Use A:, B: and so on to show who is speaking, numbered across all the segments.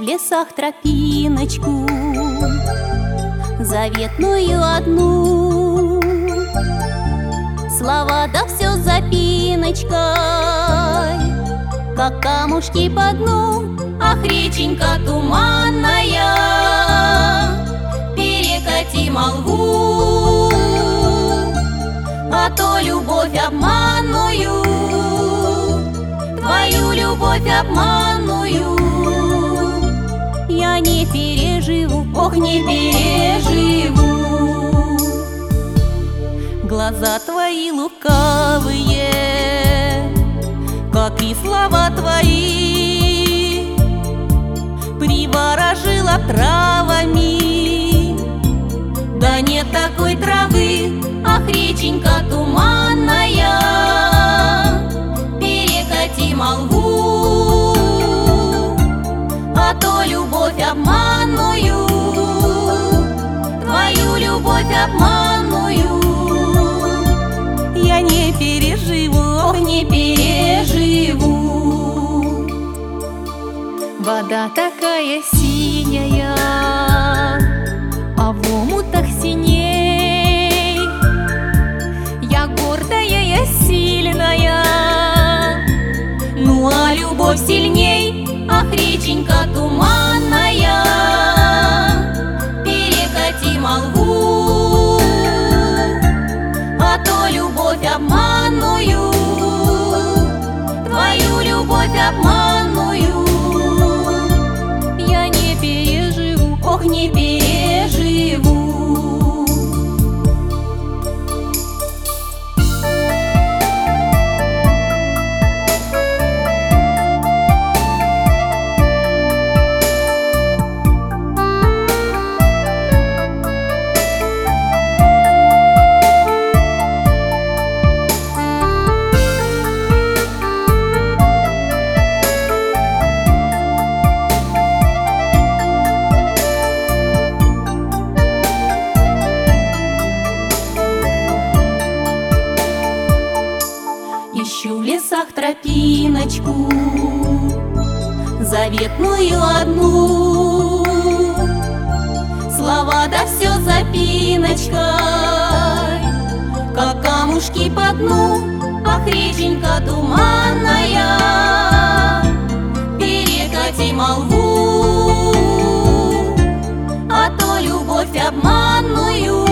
A: лесах тропиночку, заветную одну. Слова да все запиночкой, как камушки по дну. Ах, реченька туманная, перекати молву, а то любовь обманную, твою любовь обманную я не переживу, ох, не переживу. Глаза твои лукавые, как и слова твои, приворожила травами, да нет такой травы. Ах, реченька туманная, перекати молву, а то любовь обманную, твою любовь обманную я не переживу, ох, не переживу. Вода такая синяя, а в омутах синей. Я гордая, я сильная, ну а любовь сильней. Ах, реченька туманная, перекати молву, а то любовь обманную, твою любовь обманную я не переживу, ох, не переживу. Ищу в лесах тропиночку, заветную одну. Слова да все запиночкой, как камушки по дну. Ах, реченька туманная, перекати молву, а то любовь обманную,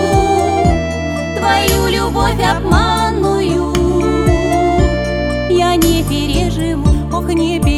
A: твою любовь обманную я не переживу, ох, не переживу.